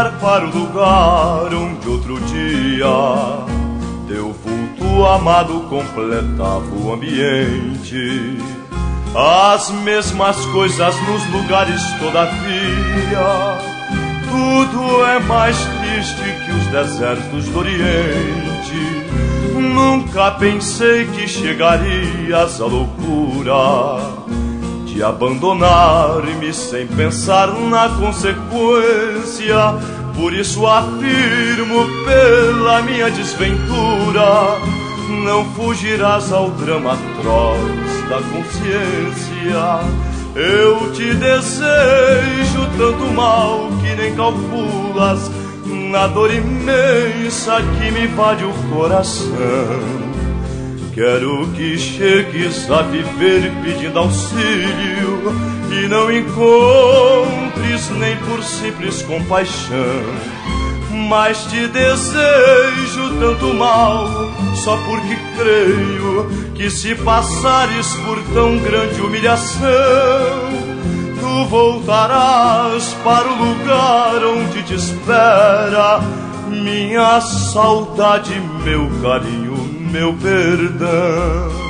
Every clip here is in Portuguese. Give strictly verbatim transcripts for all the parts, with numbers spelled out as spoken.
voltar para o lugar onde outro dia teu vulto amado completava o ambiente. As mesmas coisas nos lugares, todavia, tudo é mais triste que os desertos do Oriente. Nunca pensei que chegarias à loucura de abandonar-me sem pensar na consequência. Por isso afirmo pela minha desventura, não fugirás ao drama atroz da consciência. Eu te desejo tanto mal que nem calculas, na dor imensa que me invade o coração. Quero que chegues a viver pedindo auxílio e não encontres nem por simples compaixão. Mas te desejo tanto mal só porque creio que se passares por tão grande humilhação, tu voltarás para o lugar onde te espera minha saudade, meu carinho, meu perdão.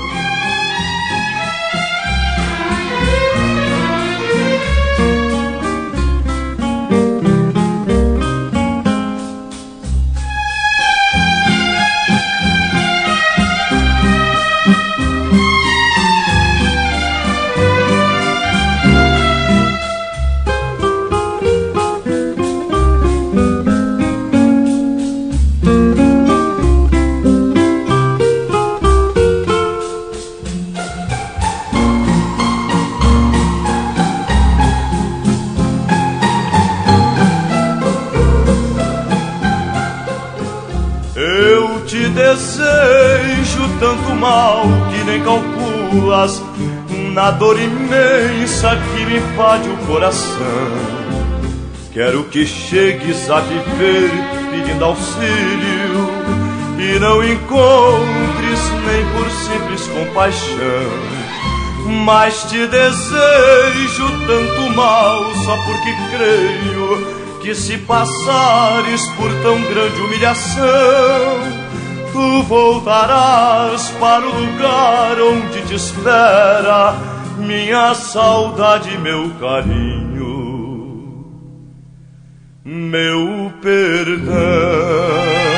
Eu te desejo tanto mal que nem calculas, na dor imensa que me invade o coração. Quero que chegues a viver pedindo auxílio e não encontres nem por simples compaixão. Mas te desejo tanto mal só porque creio que se passares por tão grande humilhação, tu voltarás para o lugar onde te espera minha saudade, meu carinho, meu perdão.